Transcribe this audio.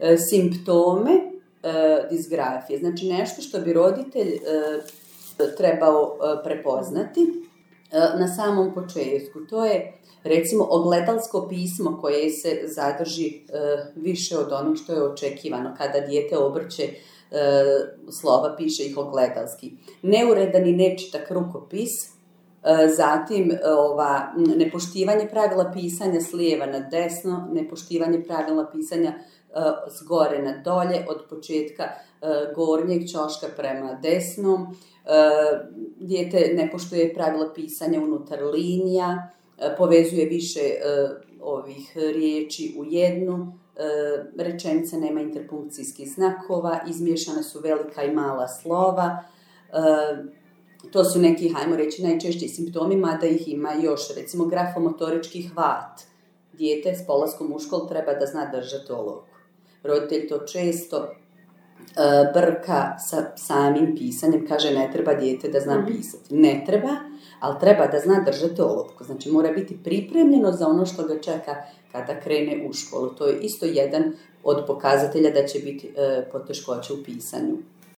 simptome disgrafije. Znači nešto što bi roditelj trebao prepoznati na samom početku. To je recimo ogledalsko pismo koje se zadrži više od onog što je očekivano kada dijete obrće slova, piše ih ogledalski. Neuredan i nečitak rukopis, zatim nepoštivanje pravila pisanja s lijeva na desno, nepoštivanje pravila pisanja s gore na dolje, od početka gornjeg ćoška prema desnom, dijete ne poštuje pravila pisanja unutar linija, povezuje više ovih riječi u jednu, rečenica nema interpunkcijskih znakova, izmiješana su velika i mala slova. To su neki, hajmo reći, najčešći simptomi, mada ih ima još, recimo grafomotorički hvat. Dijete s polaskom u školu treba da zna držati olovku. Roditelj to često brka sa samim pisanjem, kaže ne treba dijete da zna pisati. Ne treba, ali treba da zna držati olovku. Znači mora biti pripremljeno za ono što ga čeka kada krene u školu. To je isto jedan od pokazatelja da će biti poteškoće u pisanju.